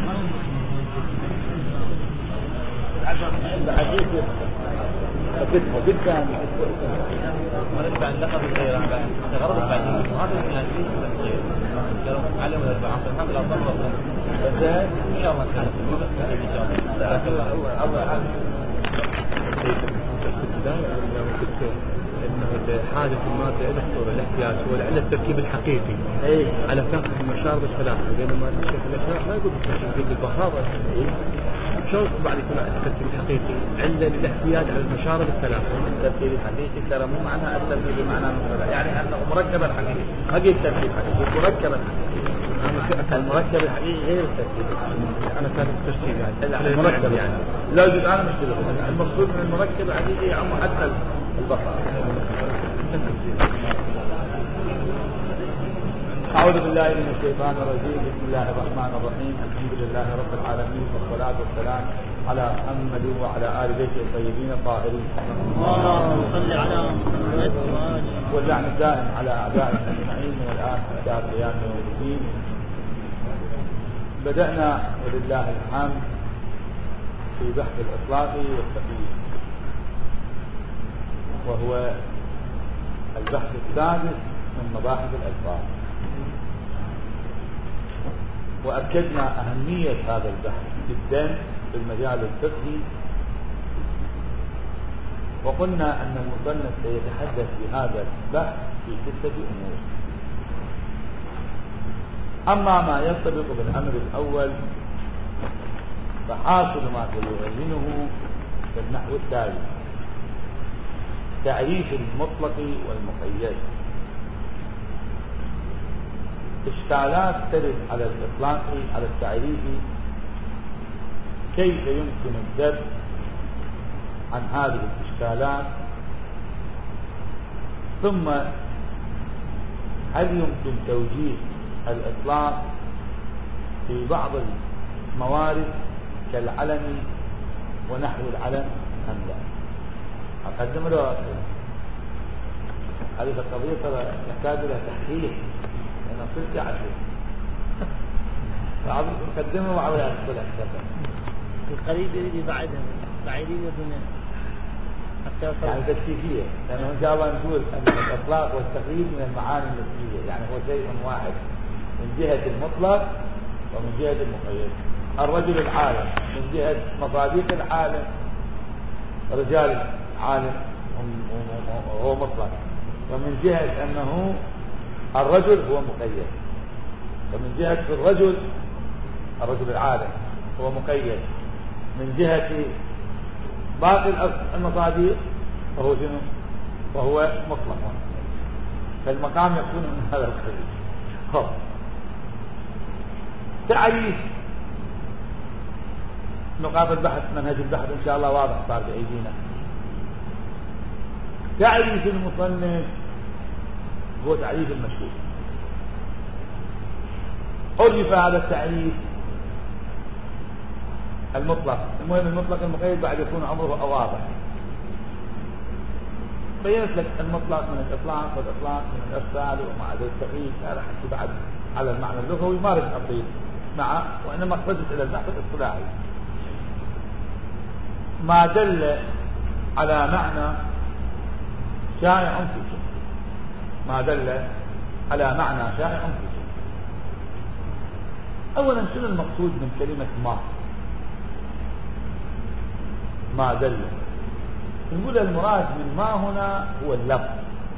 جدا ونتبع اللقب الغير غرض بعدين هذا الناسي الغير قالوا علم الاربعه الحمد لله ضربوا ان شاء الله انه حاجه الماده الى الصوره الاحتياج هو العله التركيب الحقيقي على كافه المشارب الثلاثه، بينما الشيخ الاشراح ما يقول تركيب البخار شلون بعد يكون التركيب الحقيقي عله للاحتياج على المشارب الثلاثه. التركيب الحقيقي ترى مو معنى التركيب بمعنى يعني انه مركبا حقيقي، هذه التركيب حقيقي مركبا حقيقي. المركب الحقيقي غير التركيب. انا كاتب التركيب يعني المركب يعني لا يوجد. انا مش كذا، المقصود من المركب الحقيقي يعم حتى البصر. أعوذ بالله من الشيطان الرجيم. بسم الله الرحمن الرحيم. الحمد لله رب العالمين، والصلاة والسلام على محمد وعلى آل بيته الطيبين الطاهرين. اللهم صل على محمد واللعن الدائم على أعدائنا أجمعين والآن حتى قيام يوم الدين. بدأنا ولله الحمد في بحث الإطلاق والتقييد، وهو البحث السادس من مباحث الألفاظ، وأكدنا أهمية هذا البحث جدا في المجال الفقهي، وقلنا أن المصنف سيتحدث في هذا البحث في 6 أمور. أما ما يرتبط بالأمر الأول فحاصل ما سيبينه في النحو التالي: تعريف المطلق والمقيد. إشكالات ترد على الإطلاق على التعريف، كيف يمكن الذب عن هذه الإشكالات؟ ثم هل يمكن توجيه الإطلاق في بعض الموارد كالعلم ونحو العلم أم لا؟ أقدم له هذه القضية ترى يحتاج لها تحقيق، أنا صرت عشر أقدمه وعلى أدخل أكثر. القريب يريد بعدها بعيدين دون حتى يعني تكتيكية، لأنه إن شاء الله نقول أن الإطلاق والتقييد من المعاني النسبية، يعني هو شيء واحد من جهة المطلق ومن جهة المقيد. الرجل العالم من جهة مصادق العالم، رجال عالم هو مطلق، ومن جهة أنه الرجل هو مقيد، ومن جهة الرجل العالم هو مقيد، من جهة باقي المصادق فهو شنو؟ وهو مطلق. فالمقام يكون من هذا القبيل. تعريف نقاط البحث، منهج البحث إن شاء الله واضح صار بأيدينا. تعريف المصنف هو تعريف المشهور. عرف هذا التعريف المطلق، المهم المطلق المقيد بعد يكون أمره واضح. بينت لك المطلق من الإطلاق، والإطلاق من الإرسال، ومع ذلك التقييد لا راح أحكي بعد على المعنى اللغوي، ما رد أطيل معه، وإنما اقتصدت إلى البحث الاصطلاحي. ما دل على معنى شائع في شيء، ما دل على معنى شائع في شيء. أولا شنو المقصود من كلمة ما دل؟ نقول المراد من ما هنا هو اللفظ.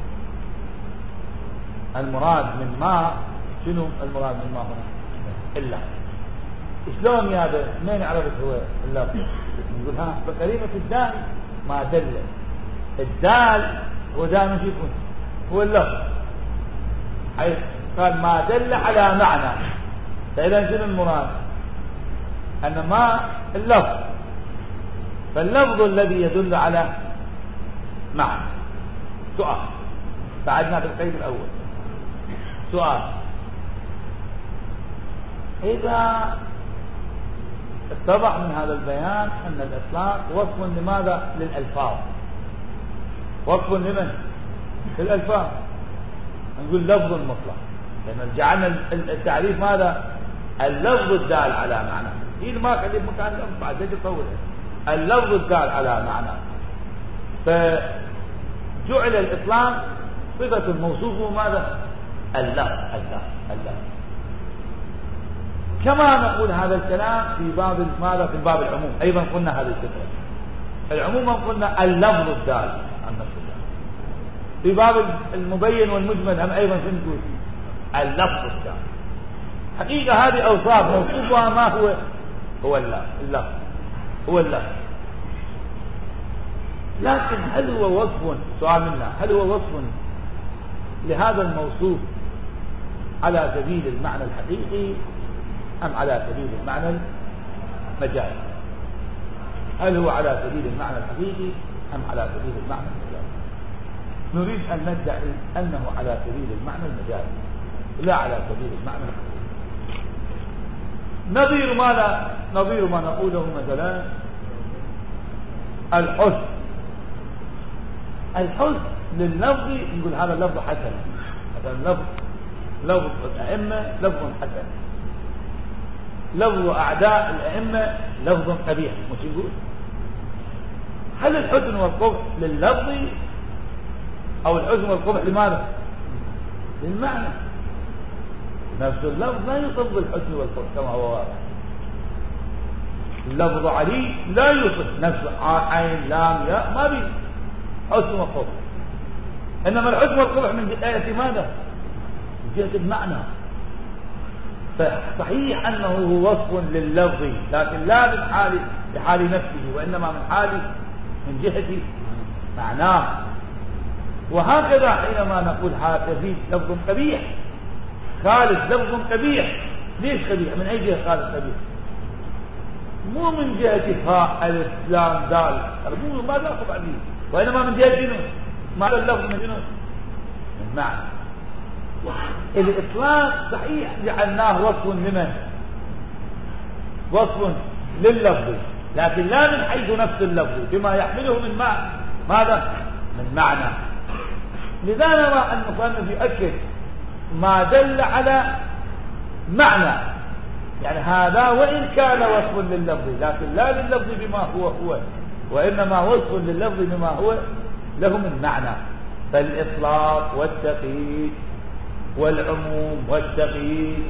المراد من ما، شنو المراد من ما هنا؟ اللفظ. شلون يا هذا من عرفت هو اللفظ؟ نقول ها بكلمة الدال ما دل. الدال هو دائما يكون هو اللفظ، حيث قال ما دل على معنى. فإذا شنو المراد؟ أن ما اللفظ، فاللفظ الذي يدل على معنى. سؤال بعدنا في القيد الأول. سؤال: إذا اتضح من هذا البيان أن الإطلاق وصف لماذا؟ للألفاظ. وصف لمن؟ للألفاظ. نقول لفظ مطلق، لأن جعلنا التعريف ماذا؟ اللفظ الدال على معنى. هي ما خلي مكان اللفظ بعد ذلك يطولها. اللفظ الدال على معنى، فجعل الإطلاق صفة موصوفه ماذا؟ اللفظ. كما نقول هذا الكلام في باب ماذا؟ في باب العموم أيضا قلنا هذه الفكرة. العموم قلنا اللفظ الدال عن نفس الله. في باب المبين والمجمل هم أيضا نقول اللفظ الدال. حقيقة هذه أوصاف موصوفها ما هو اللفظ. لكن هل هو وصف، سؤال منا، هل هو وصف لهذا الموصوف على سبيل المعنى الحقيقي أم على سبيل المعنى المجازي؟ هل هو على سبيل المعنى الحقيقي أم على سبيل المعنى المجازي؟ نريد أن ندعي أنه على سبيل المعنى المجازي لا على سبيل المعنى الحقيقي. نظير ما نقوله مثلا الحسن لللفظ، نقول هذا اللفظ حسن، مثلا لفظ الأئمة لفظ حسن، لفظ أعداء الأئمة لفظ قبيح، مش نقول؟ هل الحسن والقبح لللفظ أو الحسن والقبح لماذا؟ للمعنى. نفس اللفظ لا يصف الحسن والقبح كما هو واضح. لفظ علي لا يصف نفس عين لام ياء، ما بي حسن وقبح. إنما الحسن والقبح من جهة ماذا؟ من جهة المعنى. فصحيح أنه هو وصف لللفظ، لكن لا لحال نفسه، وإنما من جهة معناه. وهكذا حينما نقول هذا لفظ قبيح، خالد لفظ قبيح، ليش قبيح؟ من أي جهة خالد قبيح؟ مو من جهة فاء الف لام دال، ما لا طبع به، وإنما من جهة شنو؟ ماذا اللفظ من شنو؟ من معنى. الإطلاق صحيح جعلناه وصف لمن؟ وصف لللفظ، لكن لا من حيث نفس اللفظ، بما يحمله من ماذا؟ من معنى. لذا نرى أن المصنف يؤكد ما دل على معنى، يعني هذا وإن كان وصف لللفظ، لكن لا لللفظ بما هو، وإنما وصف لللفظ بما هو له من معنى. فالإطلاق والتقييد والعموم والتقييد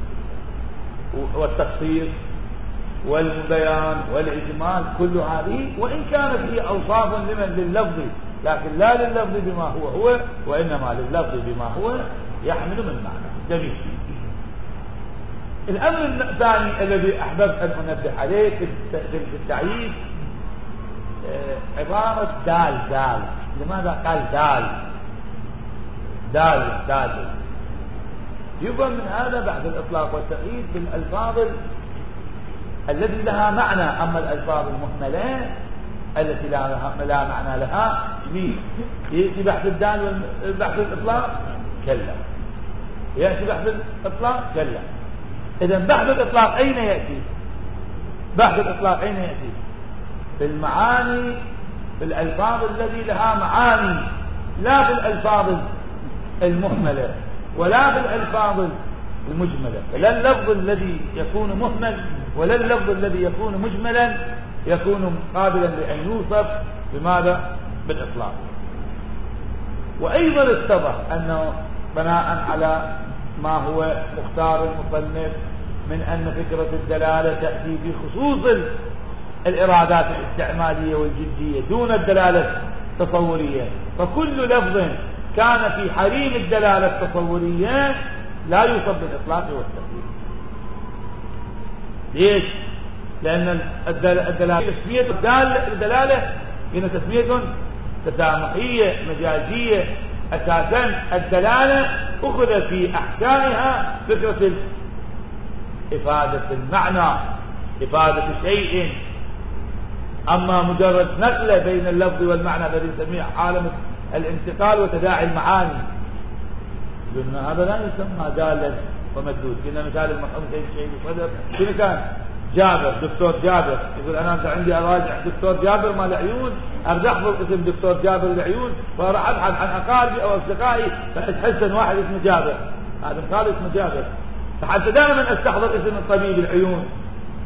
والتخصيص والبيان والإجمال، كل هذه وإن كانت هي أوصاف لللفظ، لكن لا لللفظ بما هو، وإنما لللفظ بما هو يحمل من معنى. جميل. الأمر الثاني الذي أحببت أن أنبه عليه في التعيين عبارة دال. لماذا قال دال؟ يفهم من هذا بعد الإطلاق والتقييد بالألفاظ التي لها معنى. أما الألفاظ المهملة التي لا معنى لها، يأتي بحث الدال بحث الإطلاق؟ كلا. يأتي بحث الإطلاق؟ كلا. إذن بحث الإطلاق أين يأتي؟ في المعاني، في الألفاظ التي لها معاني، لا في الألفاظ المهملة ولا في الألفاظ المجملة. فلا اللفظ الذي يكون مهمل ولا اللفظ الذي يكون مجملا يكون قابلا لأن يوصف بماذا؟ بالإطلاق. وأيضا اتضح أنه بناء على ما هو مختار المصنف من أن فكرة الدلالة تأتي في خصوص الإرادات الاستعمالية والجدية دون الدلالة التصورية، فكل لفظ كان في حريم الدلالة التصورية لا يوصف بالإطلاق والتقييد. ليش؟ لأن الدلالة الدلالة هنا تسمية تسامحية مجازية. أساسا الدلالة أخذ في أحكامها فكرة إفادة المعنى، إفادة شيء. أما مجرد نقلة بين اللفظ والمعنى الذي نسميه عالم الانتقال وتداعي المعاني، قلنا هذا لا يسمى دالا ومدلول. كنا مثال المرحوم سيد الصدر شنو كان؟ جابر، دكتور جابر، يقول أنا عندي أراجع دكتور جابر مال العيون، أرجع أحفظ اسم دكتور جابر العيون وأروح أبحث عن أقاربي أو أصدقائي فأتحسن واحد اسمه جابر، هذا مثال اسمه جابر. فحتى دائما أستحضر اسم الطبيب العيون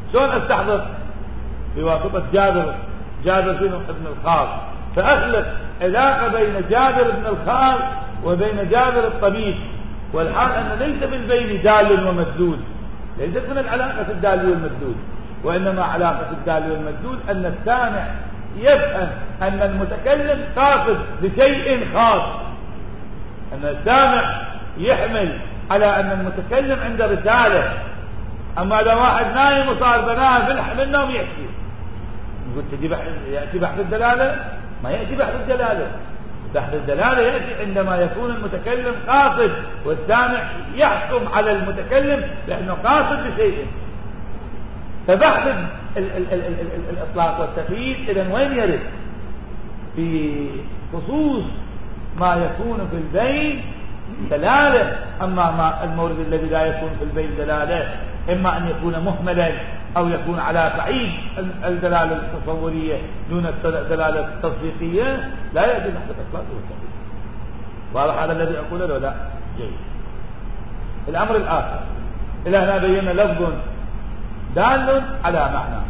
شلون استحضر؟ بواسطة جابر بن الخاص، فأخلق علاقة بين جابر بن الخاص وبين جابر الطبيب، والحال أن ليس بالبين دال ومدلول، ليست من العلاقة الدال والمدلول، وإنما علاقة الدال والمدلول أن السامع يفهم أن المتكلم قاصد بشيء خاص، أن السامع يحمل على أن المتكلم عنده رسالة. أما لو واحد نايم وصار بناه في النوم يحكي، نقول يأتي بحث الدلالة؟ ما يأتي بحث الدلالة. بحث الدلالة يأتي عندما يكون المتكلم قاصد والسامع يحكم على المتكلم لأنه قاصد بشيء. فبحث الإطلاق والتقييد إذن وين يرد؟ في خصوص ما يكون في البين دلالة. أما ما المورد الذي لا يكون في البين دلالة إما أن يكون مهملا أو يكون على بعيد الدلالة التصورية دون الدلالة التصديقية، لا يأتي تحت الإطلاق والتقييد. واضح هذا الذي أقوله له؟ لا. جيد. الأمر الآخر، إلى هنا بينا لفظ دال على معنى،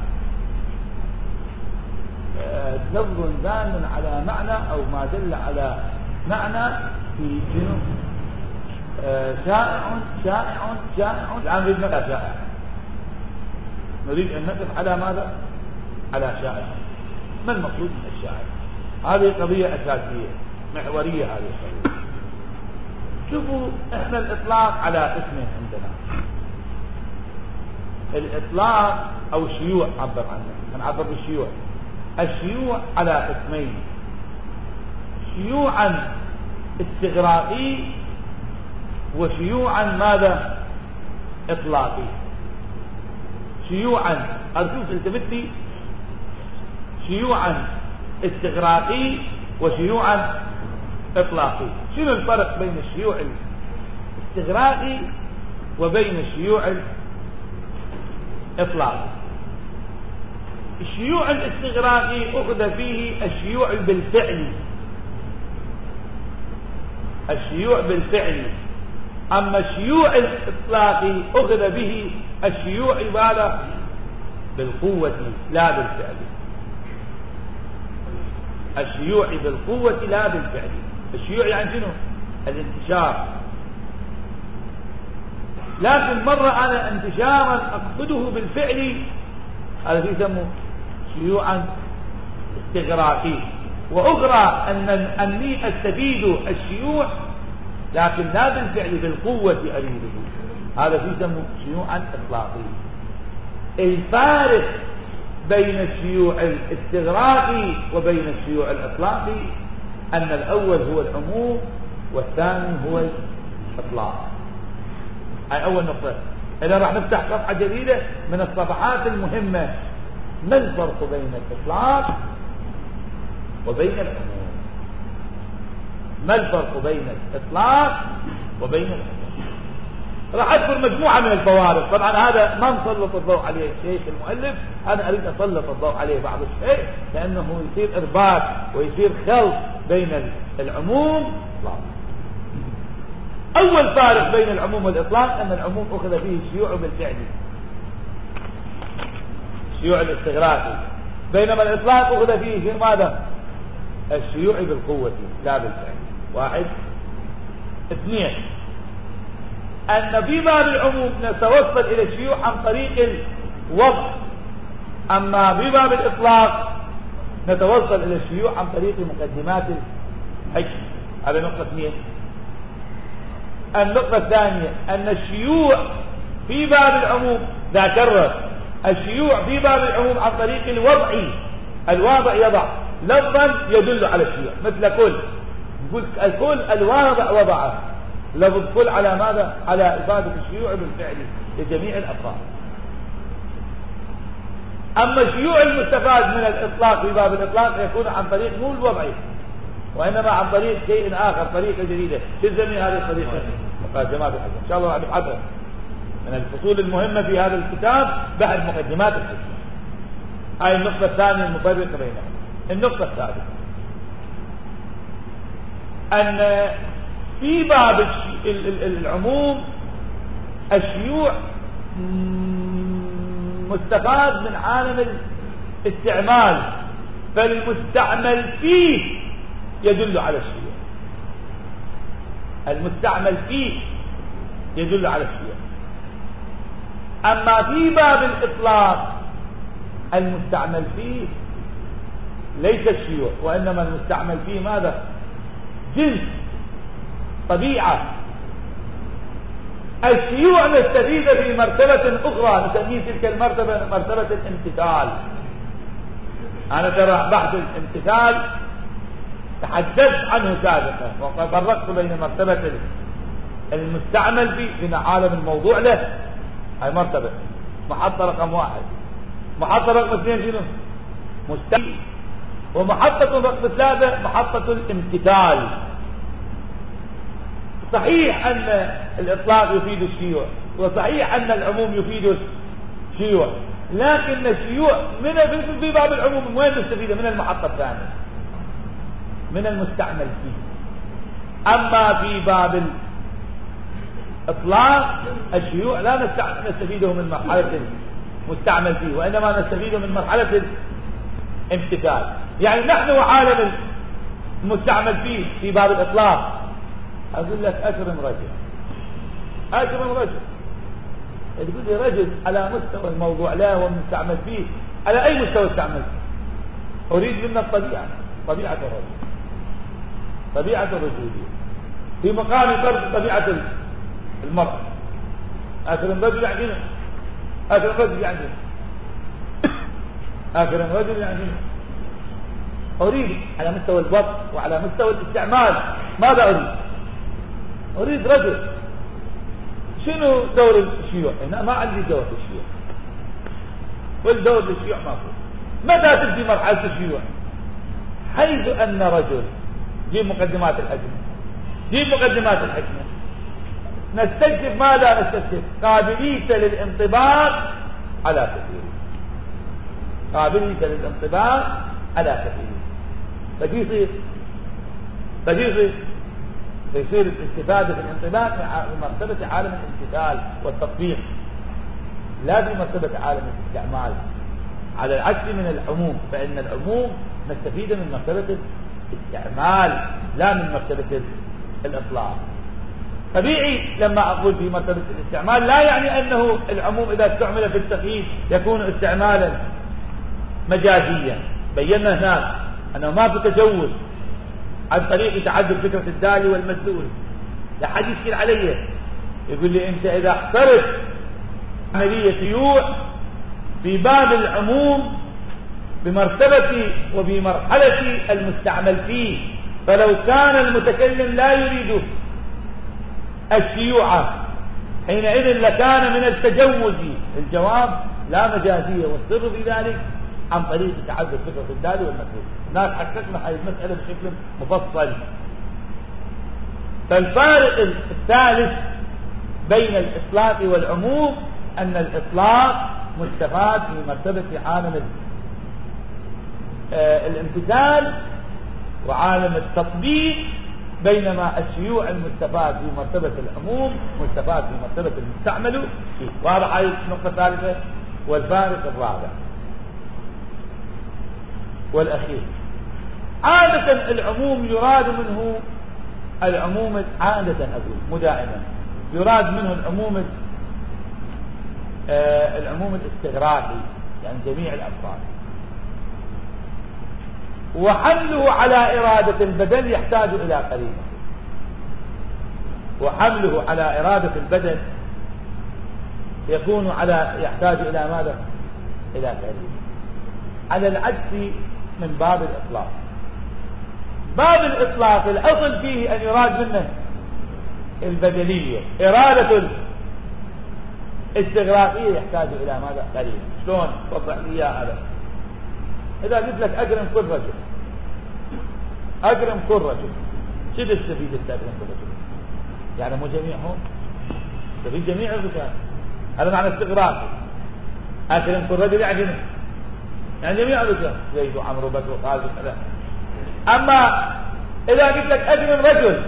لفظ دال على معنى أو ما دل على معنى في جنوب شائع. الآن نريد ماذا شائع؟ نريد أن نقف على ماذا؟ على شائع. ما المقصود من الشائع؟ هذه قضية أساسية محورية. هذه القضية شوفوا، احنا الإطلاق على اسمين عندنا، الإطلاق أو الشيوع عبر عنه، نعبر بالشيوع. الشيوع على اسمين، شيوعا استغراقي وشيوعا ماذا؟ إطلاقي. شيوعا أرجوك التفتي، شيوعا استغراقي وشيوعا إطلاقي. شنو الفرق بين الشيوع الاستغراقي وبين الشيوع الإطلاقي؟ الشيوع الاستغراقي أخذ فيه الشيوع بالفعل، الشيوع بالفعل. أما الشيوع الإطلاقي أخذ به الشيوع بالقوة لا بالفعل، الشيوع بالقوة لا بالفعل. الشيوع يعني شنو؟ الانتشار. لكن مرة أنا انتشارا أقصده بالفعل، هذا يسمى شيوعا استغراقي. وأخرى أني أستفيد الشيوع لكن لا بالفعل، بالقوة أريده، هذا يسمى شيوعا إطلاقي. الفارق بين الشيوع الاستغراقي وبين الشيوع الإطلاقي أن الأول هو العموم والثاني هو الإطلاق. هاي أول نقطة. إذا راح نفتح صفحة جديدة من الصفحات المهمة، ما الفرق بين الإطلاق وبين العموم؟ ما الفرق بين الإطلاق وبين العموم؟ راح أذكر مجموعة من الفوارق. طبعا هذا ما نسلط الضوء عليه الشيخ المؤلف، أنا أريد أسلط الضوء عليه بعض الشيء لأنه يصير إرباط ويصير خلط بين العموم والإطلاق. أول فارق بين العموم والإطلاق أن العموم أخذ فيه الشيوع بالفعل، الشيوع الاستغراقي، بينما الإطلاق أخذ فيه ماذا؟ الشيوع بالقوة لا بالفعل. واحد. اثنين، أن في باب العموم نتوصل إلى الشيوع عن طريق الوضع، أما في باب الإطلاق نتوصل إلى الشيوع عن طريق مقدمات الحكم. هذا نقطة اثنين. النقطة الثانية أن الشيوع في باب العموم لا كرر، الشيوع في باب العموم عن طريق الوضع. الواضع يضع لفظا يدل على الشيوع، مثل كل، نقول الكل الواضع وضعه، لفظ كل على ماذا؟ على إفادة الشيوع بالفعل لجميع الأفراد. أما الشيوع المستفاد من الإطلاق في باب الإطلاق يكون عن طريق مو الوضعي وإنما عن طريق شيء آخر، طريقة جديدة. تسمي هذه الطريقة مقدمات الحكم. إن شاء الله بعد حدث من الفصول المهمة في هذا الكتاب بعد مقدمات الحكم. هاي النقطة الثانية المفرقة بينهم. النقطة الثالثة أن في باب العموم الشيوع مستفاد من عالم الاستعمال، فالمستعمل فيه يدل على الشيوع. المستعمل فيه يدل على الشيوع. أما في باب الإطلاق المستعمل فيه ليس الشيوع، وإنما المستعمل فيه ماذا؟ جنس، طبيعة. الشيوع نستفيد في مرتبة أخرى نسميه تلك المرتبة مرتبة الامتثال. أنا ترى بحث الامتثال تحدثت عنه سابقا، وقد فرقت بين مرتبة المستعمل فيه في عالم الموضوع له، هاي مرتبة محطة رقم 1. محطة رقم 2 شنو؟ مستعمل. ومحطة رقم 3 محطة الامتثال. صحيح أن الإطلاق يفيد الشيوع، وصحيح أن العموم يفيد الشيوع، لكن الشيوع في باب العموم وين نستفيد؟ من المحطة الثانية، من المستعمل فيه. أما في باب الإطلاق الشيوع لا نستفيده من مرحلة المستعمل فيه، وإنما نستفيده من مرحلة الامتثال. يعني نحن وعالم المستعمل فيه في باب الإطلاق، أقول لك أكرم رجل، أكرم رجل، تقول لي رجل على مستوى الموضوع لا والمستعمل فيه، على أي مستوى استعمل فيه؟ أريد منا الطبيعة، طبيعة الرجل، طبيعة الرجولية في مقام فرض طبيعة المرأة. أكرم رجل يعني أكرم رجل يعني أكرم رجل يعني أريد على مستوى الوضع وعلى مستوى الاستعمال. ماذا أريد؟ أريد رجل. شنو دور الشيوع؟ أنا ما عندي دور الشيوع، والدور الشيوع ماكو. متى تبدي مرحلة الشيوع؟ حيث أن رجل جيب مقدمات الحكمة، جيب مقدمات الحكمة، نستكشف ماذا نستكشف؟ قابلية للانطباق على كثير، قابلية للانطباق على كثير. فيصير الاستفادة في الانطباق في مرتبة عالم الامتثال والتطبيق، لا في مرتبة عالم الاستعمال، على العكس من العموم، فإن العموم نستفيد من مرتبة الاستعمال لا من مرتبة الإطلاق. طبيعي لما أقول في مرتبة الاستعمال لا يعني أنه العموم إذا استعمل في التقييد يكون استعمالا مجازيا. بينا هناك أنه ما في تجوز عن طريق تعدد فكرة الدالي والمدلول. لا حد يشكل علي يقول لي أنت إذا اخترت عملية شيوع في باب العموم بمرتبة وبمرحلة المستعمل فيه، فلو كان المتكلم لا يريد الشيوع حينئذ لكان من التجوز. الجواب لا مجازية، والسر في ذلك عن طريق تعدد فكرة الدالي والمدلول. ناس حققنا هذه المسألة بشكل مفصل. فالفارق الثالث بين الإطلاق والعموم أن الإطلاق مستفاد في مرتبة عالم الامتثال وعالم التطبيق، بينما الشيوع المستفاد في مرتبة العموم مستفاد في مرتبة المستعمل فيه. واضح هذه النقطة الثالثة. والفارق الرابع والأخير، عادة العموم يراد منه العموم، عادة أقول مو دائما، يراد منه العموم الاستغراقي، يعني جميع الأفراد. وحمله على إرادة البدن يحتاج إلى قرينة، وحمله على إرادة البدن يحتاج إلى ماذا؟ إلى قرينة، على العكس من باب الإطلاق. باب الإطلاق الأصل فيه أن يراد منه البدلية، إرادة الاستغراقية يحتاج إلى ماذا؟ قرينة. شلون؟ وضح لي إياه هذا. إذا قلت لك أكرم كل رجل، أكرم كل رجل، شو تستفيد أكرم كل رجل؟ يعني مو جميعهم، تستفيد جميع الرجال، هذا معنى استغراق. أكرم كل رجل يعني جميع الرجال، زيد وعمرو وبكر وخالد وكذا. أما إذا قلت لك أكرم رجل،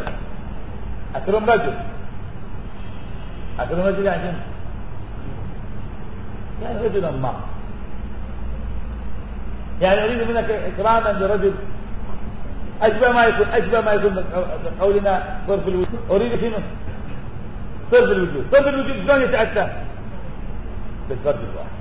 أكرم رجل يعني يعني رجلا ما، يعني أريد منك إكراما لرجل أشبه ما يكون بقولنا صرف الوجود. أريد شنو؟ صرف الوجود. صرف الوجود شلون يتأتى؟ بالفرد الواحد.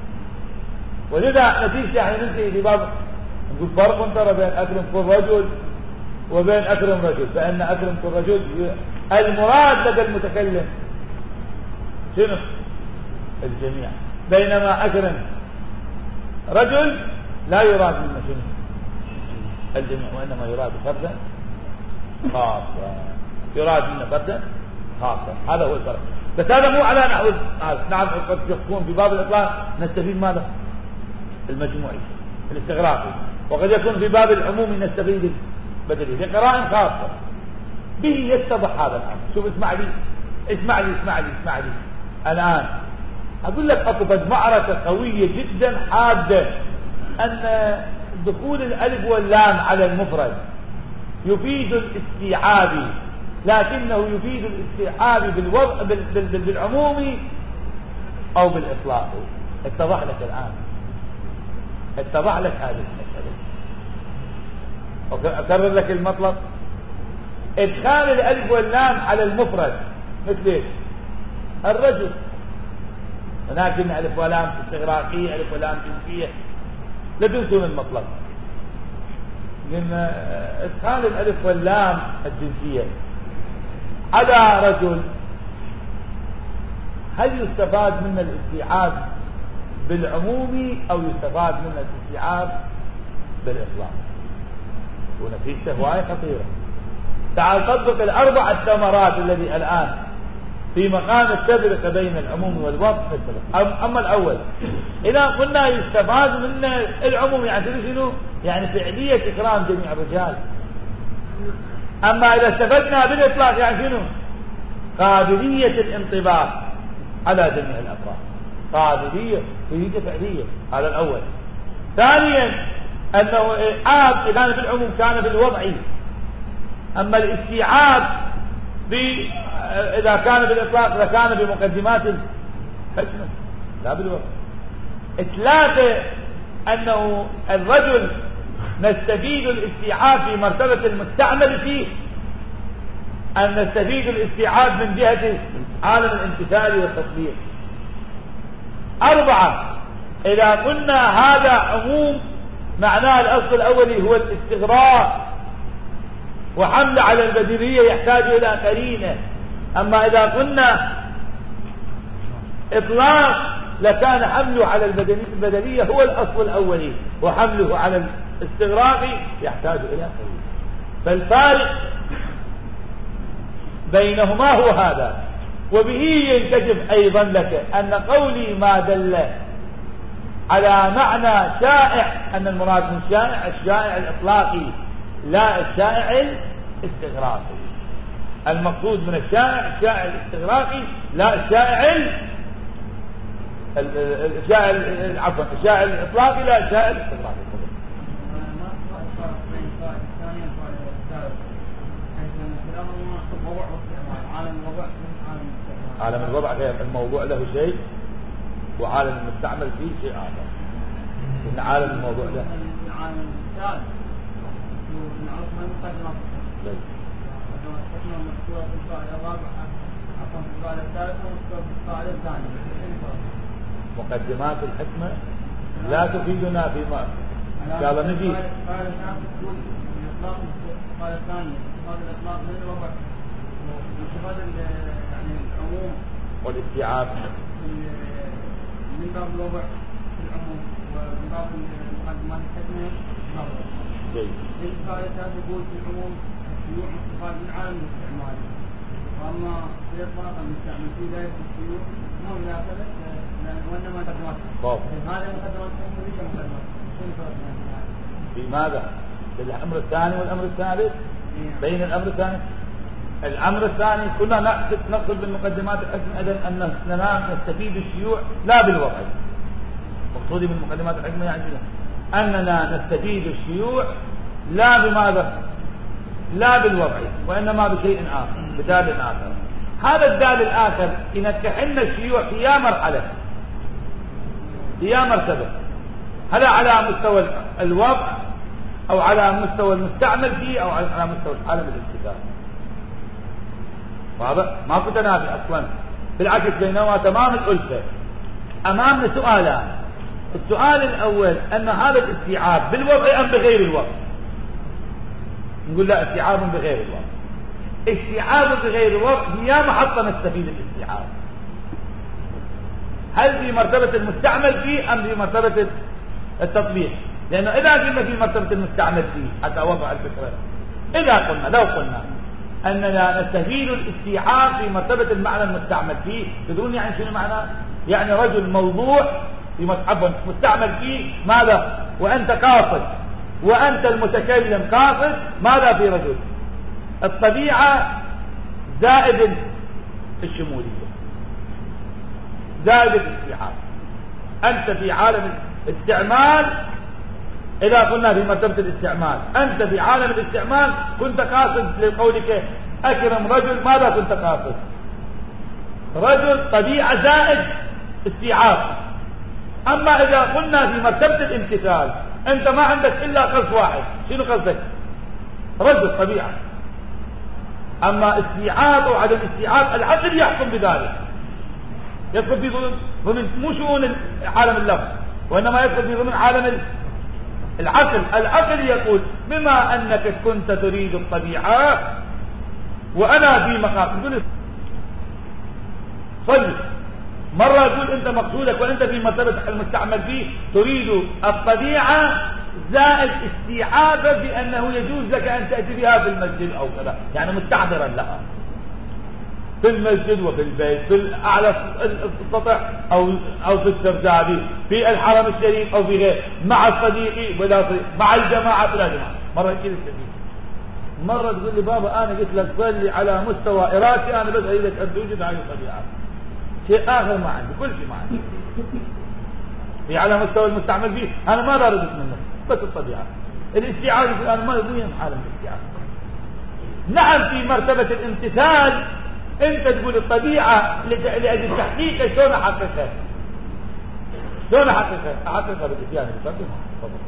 ولذا نتيجة يعني ننتهي في باب نقول فرق ترى بين أكرمكم الرجل وبين أكرم رجل، فإن أكرمكم الرجل المراد لدى المتكلم شنو؟ الجميع، بينما أكرم رجل لا يراد منه شنو؟ الجميع، وإنما يراد فردا خاصا، يراد منه فردا خاصا. هذا هو الفرق. بس هذا مو على نحو نعم قد يكون في باب الإطلاق نستفيد ماذا؟ المجموعي الاستغراقي، وقد يكون في باب العموم نستفيد البدلي لقراء خاصة به يتضح هذا الأمر. شوف اسمع لي الآن أقول لك أطفت معركة قوية جدا حادة أن دخول الألف واللام على المفرد يفيد الاستيعاب، لكنه يفيد الاستيعاب بالعموم أو بالإطلاق. اتضح لك الآن، اتضح لك هذه المسألة. أكرر لك المطلب. إدخال الألف واللام على المفرد مثل الرجل، ولكن ألف ولام استغراقية، ألف ولام جنسية، لا تنسون المطلب. لأن إدخال الألف واللام الجنسية على رجل هل يستفاد من الاستيعاب بالعموم أو يستفاد من الاستيعاب بالإطلاق؟ ونتيجته هواية خطيرة. تعال طبق الأربع الثمرات الذي الآن في مقام التفرقة بين العموم والوصف. أما الأول إذا قلنا يستفاد من العموم يعني شنو؟ يعني فعلية إكرام جميع الرجال. أما إذا استفدنا بالإطلاق يعني شنو؟ قابلية الانطباق على جميع الأفراد، قابلية فعلية. هذا الأول. ثانيا أنه إعاب إذا كان بالعموم كان بالوضعي، أما الاستيعاب إذا كان بالإطلاق لكان بمقدمات الحكمة لا بالوضع. ثلاثة أنه الرجل نستفيد الاستيعاب في مرتبة المستعمل فيه، أن نستفيد الاستيعاب من جهة عالم الامتثال والتطبيق. أربعة إذا قلنا هذا عموم معناه الأصل الأولي هو الاستغراق وحمل على البديهية يحتاج إلى قرينة. أما إذا قلنا إطلاق لكان حمله على البدلية هو الأصل الأولي وحمله على الاستغراق يحتاج إلى قرينة. فالفارق بينهما هو هذا. وبه ينكشف أيضا لك أن قولي ما دل على معنى شائع أن المراد من شائع الشائع الإطلاقي لا الشائع الاستغراقي. المقصود من الشائع الاستغراقي لا الشائع الإطلاقي لا الشائع الاستغراقي. عالم الوضع الموضوع له شيء وعالم المستعمل فيه شيء آخر. إن عالم الموضوع له مقدمات الحكمة لا تفيدنا فيما إن شاء الله نجي. قال الثاني هذا الإطلاق من الوضع واستفاد يعني العموم والاستيعاب من باب الوضع في العموم ومن باب المقدمات الحكمة جيد. الثالثة تقول في العموم الشيوع مستفاد من عالم الاستعمال، وأما في الإطلاق المستعمل في ذلك الشيوع مو مناسبة وإنما مقدمات. هذا مقدمات الحكمة ليس مقدمات. شنو الفرق في ماذا؟ الأمر الثاني والأمر الثالث. بين الأمر الثاني الأمر الثاني كنا نقصد بالمقدمات الحكمة إذن أننا نستفيد الشيوع لا بالوضع. مقصودي من مقدمات الحكمة يعني أننا نستفيد الشيوع لا بماذا؟ لا بالوضع وإنما بشيء آخر، بدال آخر. هذا الدال الآخر إن تحن الشيوع في مرحلة هي مرتبة، هل على مستوى الوضع أو على مستوى المستعمل فيه أو على مستوى الحالة بالامتثال. واضح؟ ما في تنافي أصلا، بالعكس بينهما تمام الألفة. أمامنا سؤالان، السؤال الأول أن هذا الاستيعاب بالوضع أم بغير الوضع؟ نقول لا، استيعاب بغير الوضع. استيعاب بغير الوضع هي محطة نستفيد الاستيعاب، هل في مرتبة المستعمل فيه أم في مرتبة التطبيق؟ لأنه إذا قلنا في مرتبة المستعمل فيه حتى وضع الفكرة، إذا قلنا لو قلنا أننا نستفيد الاستيعاب في مرتبة المعنى المستعمل فيه، تدرون يعني شنو معنى؟ يعني رجل موضوع في مستعمل فيه ماذا؟ وأنت قاصد وأنت المتكلم قاصد، ماذا في رجل؟ الطبيعة زائد الشمولية، زائد الاستيعاب. أنت في عالم الاستعمال، إذا قلنا في مرتبة الاستعمال، أنت في عالم الاستعمال كنت قاصد لقولك أكرم رجل، ماذا كنت قاصد؟ رجل طبيعة زائد استيعاب. أما إذا قلنا في مرتبة الامتثال، أنت ما عندك إلا قصد واحد، شنو قصدك؟ رجل طبيعة. أما استيعاب أو عدم استيعاب العقل يحكم بذلك، يدخل في ضمن مو شؤون عالم اللفظ، وإنما يدخل في ضمن عالم العقل. العقل يقول بما أنك كنت تريد الطبيعة وأنا في مقام، يقول صلي مرة، يقول أنت مقصودك وأنت في مرتبة المستعمل فيه تريد الطبيعة زائد استيعابا بأنه يجوز لك أن تأتي بها في المسجد أو كذا، يعني مستحضرا لها في المسجد وفي البيت، في أعلى السطح أو في السردابي، في الحرم الشريف أو في غير، مع الصديق ولا صديق، مع الجماعة ولا جماعة. مرة كذا السبيل، مرة تقول لي بابا أنا قلت لك صلي على مستوى إرادتي، أنا بس أريدك أن توجد هذه الطبيعة، شيء آخر ما عندي، كل شيء ما عندي. في على مستوى المستعمل فيه أنا ما أردت منك بس الطبيعة. الاستيعاب أنا ما أريد من حالة الاستيعاب. نعم في مرتبة الامتثال أنت تقول الطبيعة لأجل تحقيقها، شلون أحققها؟ شلون أحققها؟ أحققها بالإتيان بالترجمة. تفضل.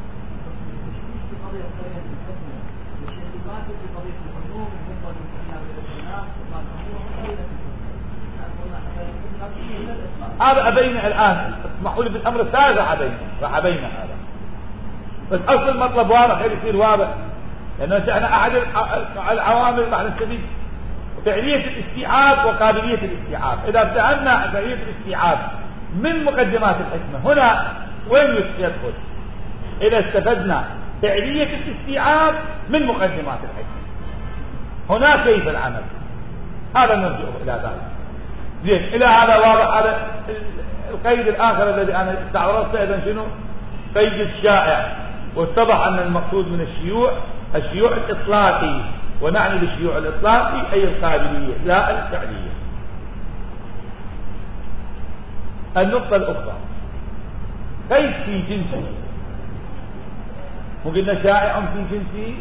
هذا أبينا الآن، اسمحوا لي بالأمر الثالث راح أبينا هذا، بس أصل المطلب واضح يصير واضح، لأنه احنا أحد العوامل راح نستفيد فعلية الاستيعاب وقابلية الاستيعاب. إذا ابتعدنا فعلية الاستيعاب من مقدمات الحكمة، هنا وين يدخل؟ إذا استفدنا فعلية الاستيعاب من مقدمات الحكمة، هنا كيف العمل؟ هذا نرجع إلى ذلك. زين، إلى هذا واضح. هذا القيد الآخر الذي أنا استعرضته إذا شنو؟ قيد الشائع، واتضح أن المقصود من الشيوع الإطلاقي، ونعني بالشيوع الإطلاقي أي القابلية لا الفعلية. النقطة الأخرى قيد في جنسه، وقلنا شائع في جنسه.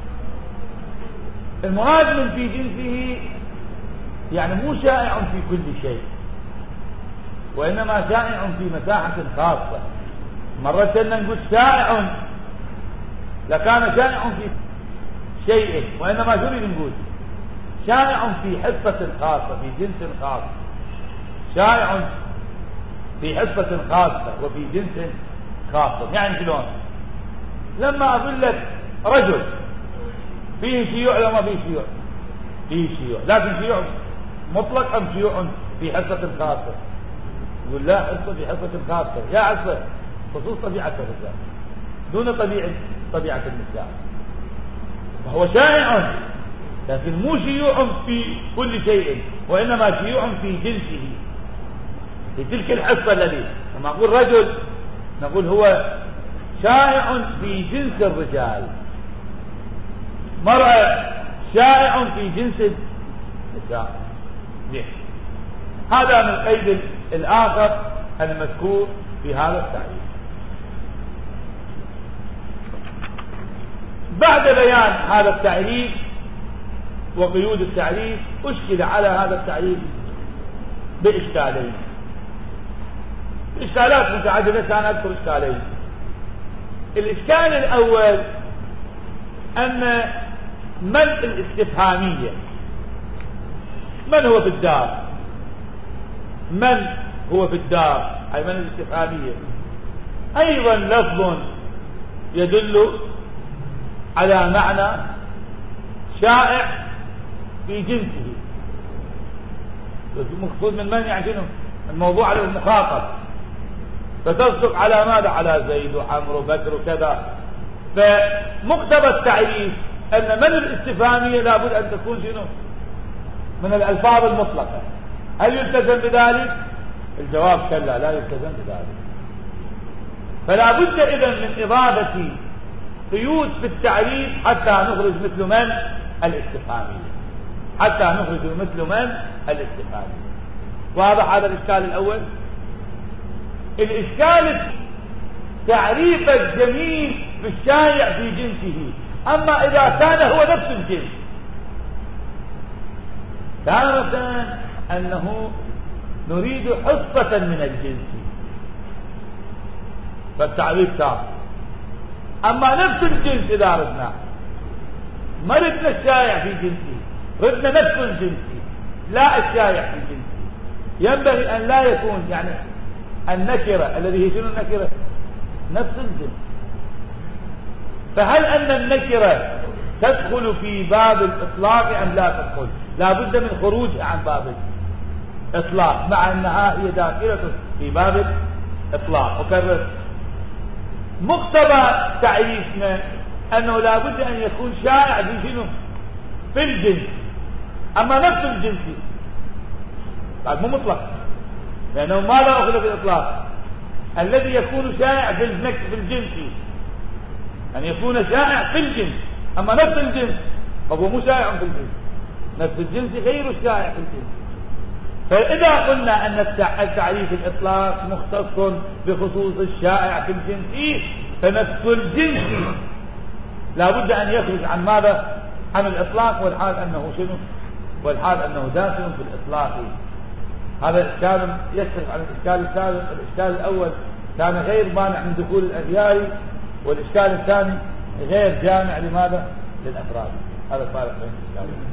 المراد من في جنسه يعني مو شائع في كل شيء، وإنما شائع في مساحة خاصة. مرة كنا نقول شائع لكان شائع في شيء، وإنما شو نريد نقول؟ شائع في حصة خاصة، في جنس خاص. شائع في حصة خاصة وفي جنس خاص. يعني شلون؟ لما أقول لك رجل فيه شيوع ولا ما فيه شيوع؟ فيه شيوع، لكن شيوع مطلق أم شيوع في حصة خاصة؟ يقول لا، حصة في حصة خاصة، يا حصة خصوص طبيعة الرجال دون طبيعة النساء، وهو شائع لكن مو شيوع في كل شيء، وإنما شيوع في جنسه، في تلك الحصة الذي لما أقول رجل نقول هو شائع في جنس الرجال، مرأة شائع في جنس النساء. هذا من القيد الآخر المذكور في هذا التعريف. بعد بيان هذا التعريف وقيود التعريف، أشكل على هذا التعريف بإشكالين. إشكالات متعددة، كان أذكر إشكالين. الإشكال الأول أن من الاستفهامية، من هو في الدار؟ من هو في الدار أي من الاستفهامية أيضا لفظ يدل على معنى شائع في جنسه. مقصود من من يعني شنو؟ الموضوع على المخاطب، فتصدق على ماذا؟ على زيد وعمرو وبكر وكذا. فمقتضى التعريف أن من الاستفهامية لابد أن تكون شنو؟ من الألفاظ المطلقة. هل يلتزم بذلك؟ الجواب كلا، لا يلتزم بذلك. فلا بد إذن من إضافة قيود في التعريف حتى نخرج مثل من؟ الاستفهامية، حتى نخرج مثل من؟ الاستفهامية. واضح هذا الإشكال الأول. الإشكال تعريف الجميل بالشائع في جنسه. أما إذا كان هو نفس الجنس، كان مثلا أنه نريد حصة من الجنس فالتعريف تام. أما نفس الجنس إذا ردنا، ما ردنا الشائع في جنسه، ردنا نفس الجنس لا الشائع في جنسه. ينبغي أن لا يكون يعني النكرة الذي هي شنو النكرة؟ نفس الجنس. فهل أن النكرة تدخل في باب الإطلاق أم لا تدخل؟ لا بد من خروجها عن باب الإطلاق، مع أنها هي داخلة في باب الإطلاق. وكرر مقتضى تعريفنا أنه لا بد أن يكون شائع في شنو؟ في الجنس. أما نفس الجنس بعد مو مطلق، لأنه ما لا أخذ بالإطلاق. الذي يكون شائع في الجنس أن يكون شائع في الجنس، أما نفس الجنس فهو مو شائع في الجنس. نفس الجنس غير الشائع في الجنس. فإذا قلنا أن التعريف الإطلاق مختص بخصوص الشائع في الجنس، فنفس الجنس لا بد أن يخرج عن ماذا؟ عن الإطلاق، والحال أنه شنو؟ والحال أنه داخل في الإطلاق. هذا الإشكال يختلف عن الإشكال الثالث. الإشكال الأول كان غير مانع من دخول الأغيار، والإشكال الثاني غير جامع لماذا؟ للأفراد. هذا الفارق بين الإشكالين.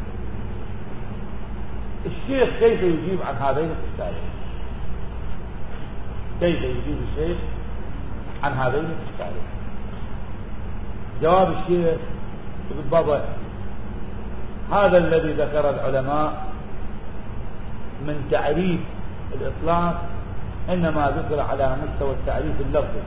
الشيخ كيف يجيب عن هذين الإشكالين؟ كيف يجيب الشيخ عن هذين الإشكالين؟ جواب الشيخ بالضبط هذا الذي ذكر العلماء من تعريف الإطلاق إنما ذكر على مستوى التعريف اللفظي،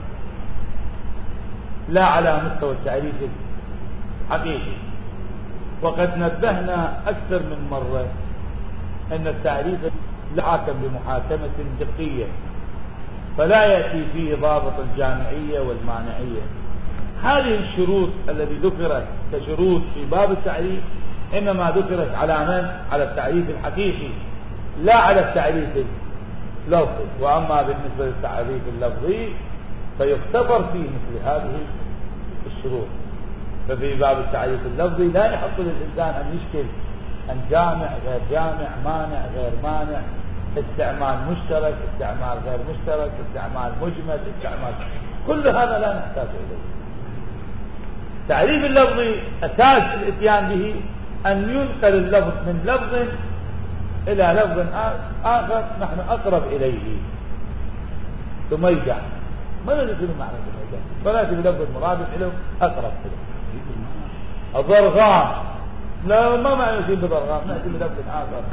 لا على مستوى التعريف الحقيقي. وقد نبهنا أكثر من مرة أن التعريف لا يحاكم بمحاكمة دقية، فلا يأتي فيه ضابط الجامعية والمانعية. هذه الشروط التي ذكرت كشروط في باب التعريف إنما ذكرت على من؟ على التعريف الحقيقي، لا على التعريف اللفظي. وأما بالنسبة للتعريف اللفظي فيختبر فيه مثل هذه الشروط. ففي باب التعريف اللفظي لا يحق للإنسان أن يشكل أن جامع غير جامع، مانع غير مانع، استعمال مشترك، استعمال غير مشترك، استعمال مجمل، استعمال، كل هذا لا نحتاج إليه. التعريف اللفظي أساس الإتيان به أن ينقل اللفظ من لفظ إلى لفظ آخر نحن أقرب إليه ثم يرجع. ما نقول معنى ثم فنأتي بلفظ مرادف له أقرب إليه. الضرغام لا ما معنى شيء بضرغام، نأتي بلفظ آخر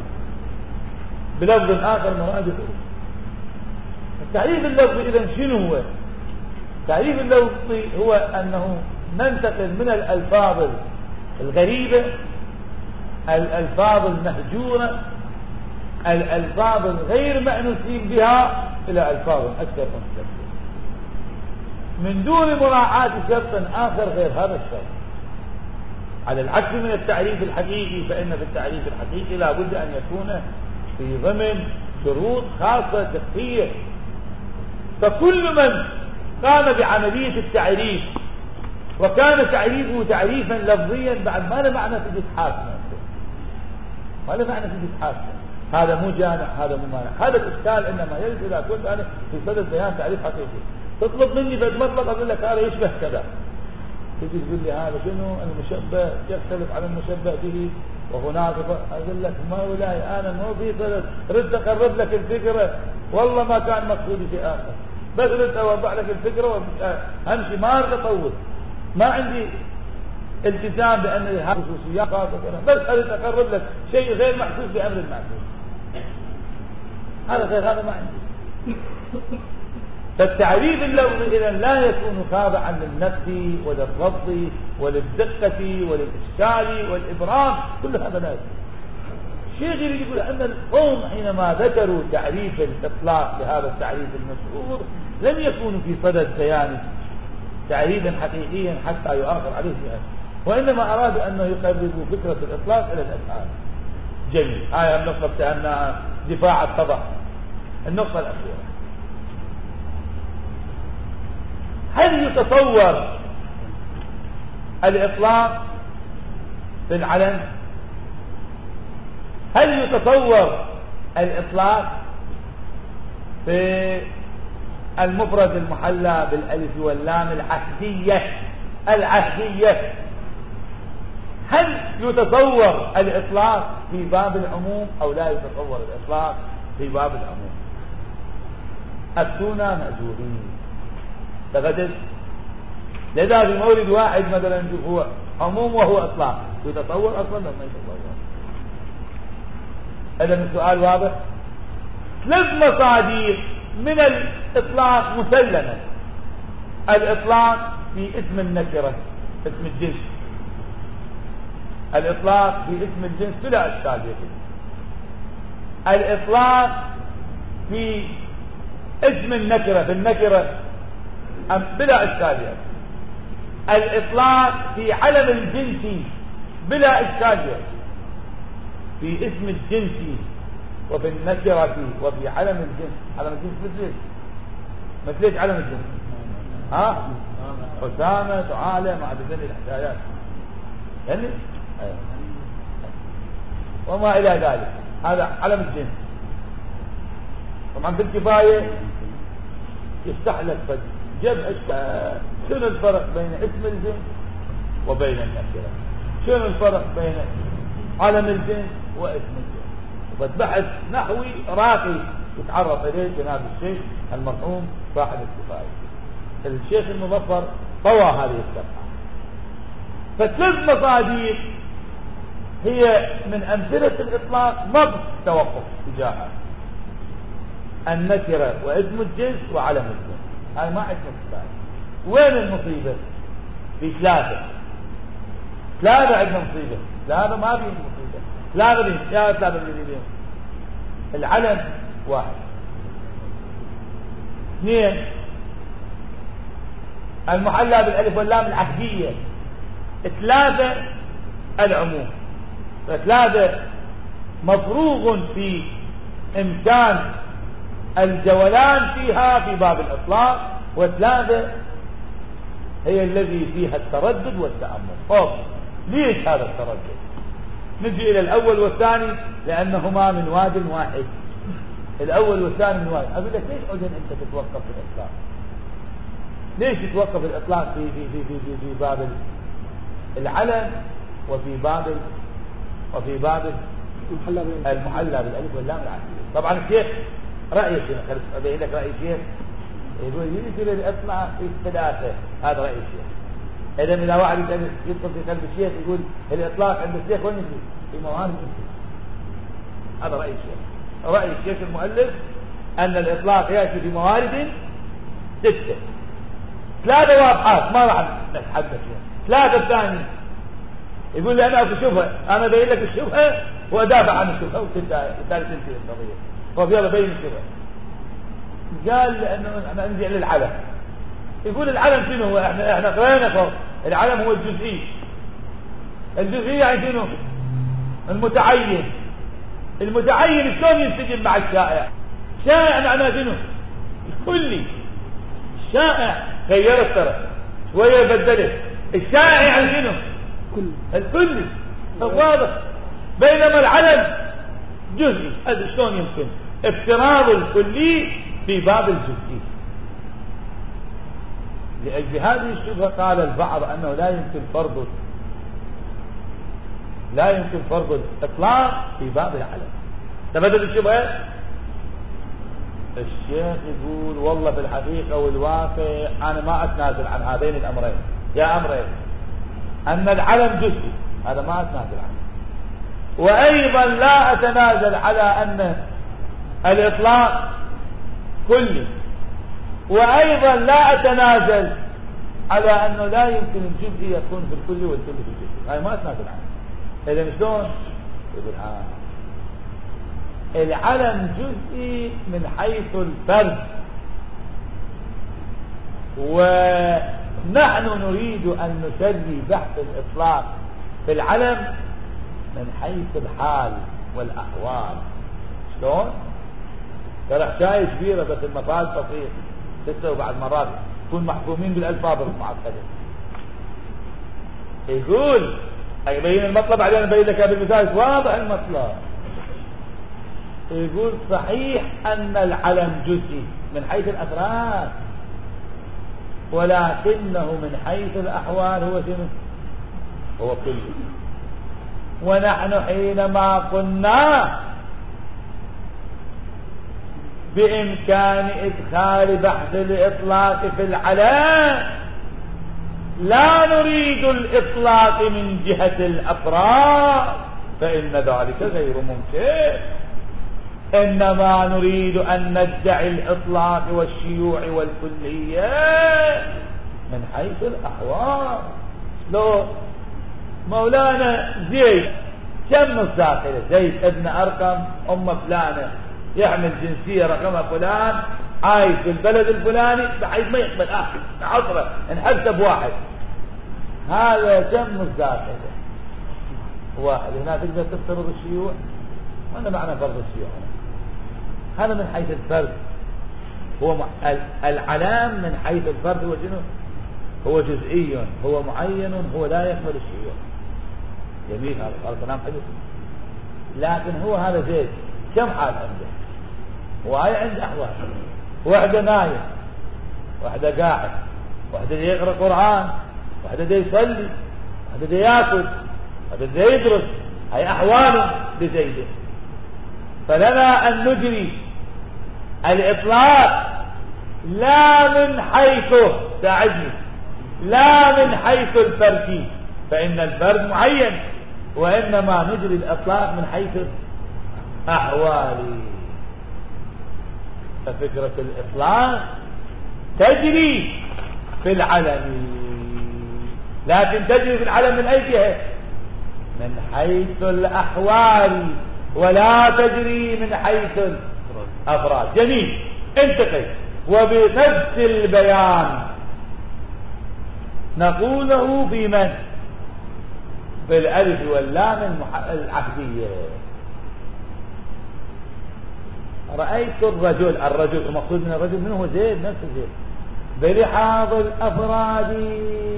مرادف له. التعريف اللفظي إذن شنو هو؟ التعريف اللفظي هو أنه ننتقل من الألفاظ الغريبة، الألفاظ المهجورة، الألفاظ الغير مأنوسين بها إلى ألفاظ أكثر مستقبل من دون مراعاة شرط آخر غير هذا الشرط، على العكس من التعريف الحقيقي. فإن في التعريف الحقيقي لا بد أن يكون في ضمن شروط خاصة دقية. فكل من قام بعملية التعريف وكان تعريفه تعريفا لفظيا بعد ما له معنى في الإتحاف، ما له معنى في الإتحاف. هذا مو جامع هذا مو مانع. هذا الإشكال إنما يرد إذا كنت أنا في صدد بيان تعريف حقيقي تطلب مني بعد مطلق أقول لك هذا يشبه كذا، تجي تقول لي هذا شنو المشبه يختلف عن المشبه به وهناك، أقول لك مولاي أنا مو في صدد رد أقرب لك الفكرة، والله ما كان مقصودي شيء آخر، بس رد أوضح لك الفكرة وأمشي ما أريد أطول، ما عندي التزام بأن هذه خصوصيات خاصة، بس أريد أقرب لك شيء غير محسوس بأمر المعسوس، هذا غير هذا ما عندي. فالتعريف اللفظي إذا لا يكون خاضعا للنفي وللرفض وللدقة وللإشكال والإبرام، كل هذا لا يكون. الشيخ يقول أن القوم حينما ذكروا تعريف الإطلاق بهذا التعريف المشهور لم يكونوا في صدد بيان تعريفا حقيقيا حتى يؤخر عليه بأن، وإنما أرادوا أنه يقربوا فكرة الإطلاق إلى الأفعال. جميل. النقطة بتاعنا دفاع التضع. النقطة الأخيرة، هل يتصور الإطلاق في العلم؟ هل يتصور الإطلاق في المفرد المحلى بالألف واللام العهدية؟ هل يتصور الإطلاق في باب العموم أو لا يتصور الإطلاق في باب العموم؟ أفتونا مأجورين. تغدد لذا في مورد واحد مثلا هو عموم وهو إطلاق، يتصور أصلا ما يتصور. هذا من سؤال واضح. 3 مصادر من الإطلاق مسلمة. الإطلاق في اسم النكرة، اسم الجنس. الإطلاق في اسم الجنس بلا إشكال فيه. الإطلاق في اسم النكرة في النكرة بلا إشكال فيه. الإطلاق في علم الجنس بلا إشكال فيه. في اسم الجنس وفي النكرة وفي علم الجنس. علم الجنس مثل علم الجنس حسامة وعالم وعددين الحكايات يعني وما إلى ذلك، هذا علم الجنس. طبعا بالكفاية يفتح لك جمع. شنو الفرق بين اسم الجنس وبين النكرة؟ شنو الفرق بين علم الجنس واسم الجنس؟ وبحث نحوي راقي يتعرض إليه جناب الشيخ المرحوم صاحب الكفاية الشيخ المظفر طوى هذه الصفحة. ف3 مصادر هي من أمثلة الإطلاق نقص توقف تجاهها: النكرة واسم الجنس وعلم الجنس. هاي ما عندنا كفاية. وين المصيبة؟ في 3 عندنا مصيبة. 3 ما بين مصيبة. 3 بين العلم 1، 2 المحلى بالالف واللام العهدية، 3 العموم. 3 مفروغ في امكان الجولان فيها في باب الإطلاق، و3 هي الذي فيها التردد والتأمل. ليش هذا التردد؟ نجي إلى الأول والثاني لأنهما من واد واحد. الأول والثاني من واد. أقول لك ليش أذن أنت تتوقف في الإطلاق؟ ليش تتوقف الإطلاق في باب العلم وفي باب المحلى بالألف واللام العهدية؟ طبعا الشيخ رأي الشيخ، أبين لك رأي الشيخ يقول يجري الإطلاق في 3. هذا رأي الشيخ. إذا واحد يدخل في قلب الشيخ يقول الإطلاق عند الشيخ وين يجري؟ في موارد. هذا رأي الشيخ. رأي الشيخ المؤلف أن الإطلاق يأتي في موارد 6. 3 واضحات ما راح نتحدث فيها. 3 الثاني يقول لي أنا أكو شبهة، أنا بين لك الشبهة وأدافع عن الشبهة وثالث تنتهي القضية. طب يلا بين الشبهة. قال لأنه احنا نرجع للعلم. يقول العلم شنو هو؟ احنا قرينا فوق. العلم هو الجزئي. الجزئي يعني شنو؟ المتعين شلون ينسجم مع الشائع؟ شائع معناه شنو؟ الكلي. الشائع غير ترى شويه بدله. الشائع يعني شنو؟ الكلي. واضح. بينما العلم جزئي. هذا شلون يمكن افتراض الكلي في باب الجزئي؟ لأجل هذه الشبهة قال البعض أنه لا يمكن فرض الإطلاق في باب العلم. تبدل الشبهة. الشيخ يقول والله في الحقيقة والواقع أنا ما أتنازل عن هذين الأمرين. يا أمرين أن العلم جزئي، هذا ما أتنازل عنه، وأيضا لا أتنازل على أن الإطلاق كلي، وأيضا لا أتنازل على أنه لا يمكن الجزئي يكون في الكلي والكلي في الجزئي. هاي ما أتنازل عنه. إذا شلون؟ يقول العلم جزئي من حيث الفرد، ونحن نريد أن نسري بحث الإطلاق في العلم من حيث الحال والأحوال. شلون؟ ترى حكاية كبيرة بس المفاد بسيط، 6 وبعد مرات تكون محكومين بالألفاظ المعقدة. يقول يبين المطلب بعدين نبين لك بالمثال واضح المطلب. يقول صحيح أن العلم جزئي من حيث الأفراد، ولكنه من حيث الأحوال هو شنو؟ هو كله. ونحن حينما قلنا بإمكان إدخال بحث الإطلاق في العلم لا نريد الإطلاق من جهة الأفراد فإن ذلك غير ممكن، إنما نريد أن ندعي الإطلاق والشيوع والكلية من حيث الأحوال. لو مولانا زيد كم الداخلة؟ زيد ابن أرقم فلانة يعمل جنسية رقمها فلان، عايش في البلد الفلاني، بحيث ما يقبل عصره انحبس بواحد. هذا كم الداخلة؟ واحد. هنا تقدر تفترض الشيوع؟ هذا معنى فرض الشيوع. هذا من حيث الفرد. هو العلام من حيث الفرد هو شنو؟ هو جزئي، هو معين، هو لا يقبل الشيوع. جميل، هذا كلام حديث. لكن هو هذا زيد كم حال عنده؟ وهي عنده أحوال. واحدة نايم، واحدة قاعد، واحدة يقرأ قرآن، واحدة يصلي، واحدة يأكل، واحدة يدرس. هي أحوال لزيد. فلنا أن نجري الإطلاق لا من حيث ساعدني لا من حيث الفرد، فإن الفرد معين، وإنما نجري الإطلاق من حيث أحوالي. ففكرة الإطلاق تجري في العلم، لكن تجري في العلم من أي جهة؟ من حيث الأحوال، ولا تجري من حيث الأفراد. جميل. انتقل. وبنفس البيان نقوله في من؟ في الألف واللام العهدية. رأيت الرجل المقصود من الرجل منه هو زيد، نفس زيد، بلحاظ الأفراد.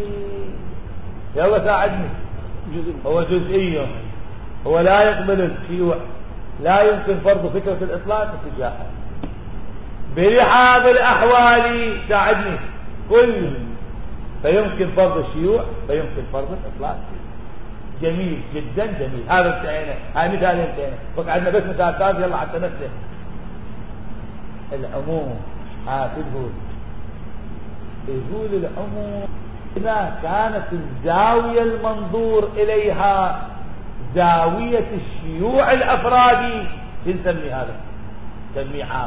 يلا ساعدني. هو جزئي، هو لا يقبل الشيوع، لا يمكن فرض فكرة الإطلاق اتجاهه. بلحاظ الأحوال ساعدني كل، فيمكن فرض الشيوع، فيمكن فرض الإطلاق. جميل جدا جميل. هذا انتهينا، هاي مثال انتهينا، فقعدنا بس مثال ثالث. يلا حتى نسلم العموم. يقول العموم إذا كانت الزاوية المنظور إليها زاوية الشيوع الأفرادي نسمي هذا نسميه عام،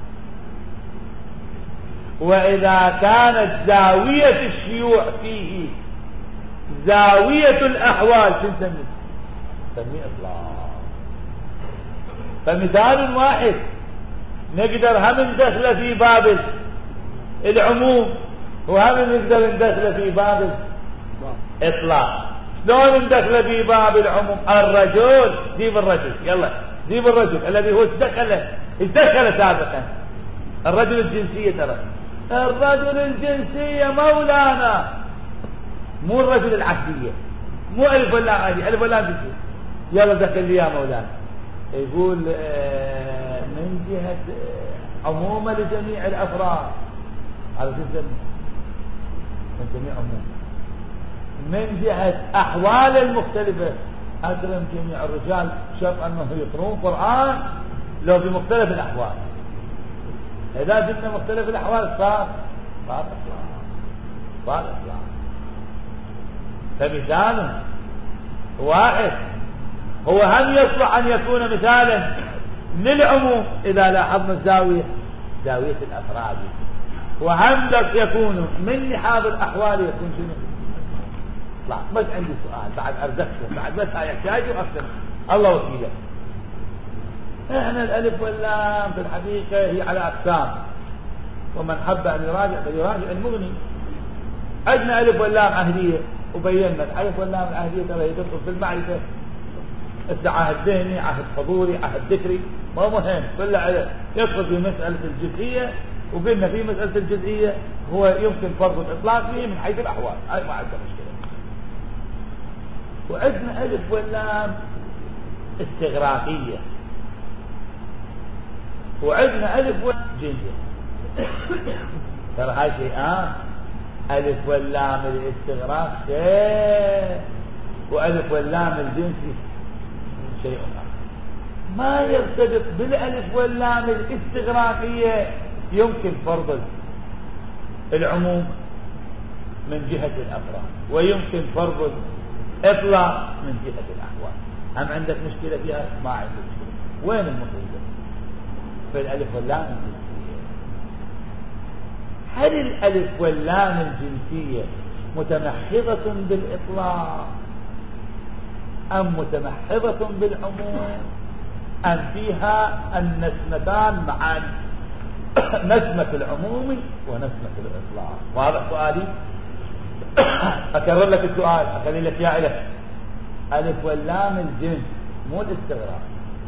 وإذا كانت زاوية الشيوع فيه زاوية الأحوال نسميه إطلاق. فمثال واحد نقدر هم ندخل في باب العموم، وهم نقدر ندخل في باب الإطلاق. شلون ندخل في باب العموم؟ الرجل، جيب الرجل، يلا جيب الرجل الذي هو اتدخل سابقا. الرجل الجنسية، ترى الرجل الجنسية مولانا، مو الرجل العهدية، مو ألف ولا عهدي، ألف ولا جنسية. يلا دخل لي يا مولانا. يقول من جهة عموما لجميع الأفراد، هذا شو من جميع عموم. من جهة أحوال المختلفة، أكرم جميع الرجال شرط أنه يقرؤون قرآن لو بمختلف الأحوال. إذا قلنا مختلف الأحوال صار إطلاق. فمثال واحد هو هم يصلح أن يكون مثالا للعموم إذا لاحظنا زاوية الأفراد، وهم يكون من لحاظ الأحوال يكون شنو؟ لا بس عندي سؤال بعد أرزقكم بعد بس يحتاجوا أكثر الله وكيله. احنا الألف واللام في الحقيقة هي على أقسام، ومن حب أن يراجع فليراجع المغني. عندنا ألف واللام عهدية، وبينا الألف واللام العهدية ترى يدخل في المعرفة عهد ذهني، عهد حضوري، عهد ذكري، ما مهم كله يدخل في مسألة الجزئية. وقلنا في مسألة الجزئية هو يمكن فرض الإطلاق فيه من حيث الأحوال، هاي ما عندنا مشكلة. وعندنا ألف واللام استغراقية، وعندنا ألف واللام جنسية. ترى هاي شيئان، ألف واللام الاستغراق شيء، وألف واللام الجنسي شيء آخر. ما يرتبط بالألف واللام الاستغراقية يمكن فرض العموم من جهة الأفراد، ويمكن فرض الإطلاق من جهة الأحوال. هم عندك مشكلة فيها؟ ما عندك مشكلة. وين المصيبة؟ في الألف واللام الجنسية. هل الألف واللام الجنسية متمحضة بالإطلاق أم متمحضة بالعموم، أم فيها النسمتان معا، نسمة العموم ونسمة الإطلاق؟ وهذا سؤالي. أكرر لك السؤال، أخلي لك يا إله. ألف واللام الجنس مو الاستغراق،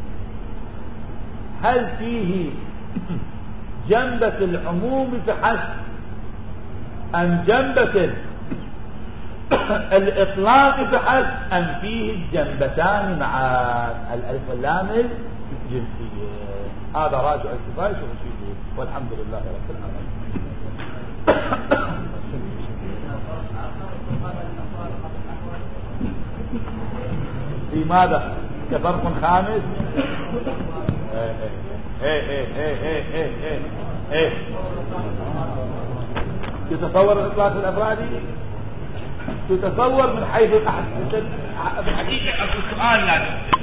هل فيه جنبة العموم فحسب أم جنبة الإطلاق فحسب، أم فيه الجنبتان مع الألف واللام الجنسية؟ هذا راجع الكفاية وشيء، والحمد لله رب العالمين. في ماذا؟ كفرق خامس؟ تتصور الإطلاق الأفرادي؟ تتصور من حيث الحقيقة السؤال لازم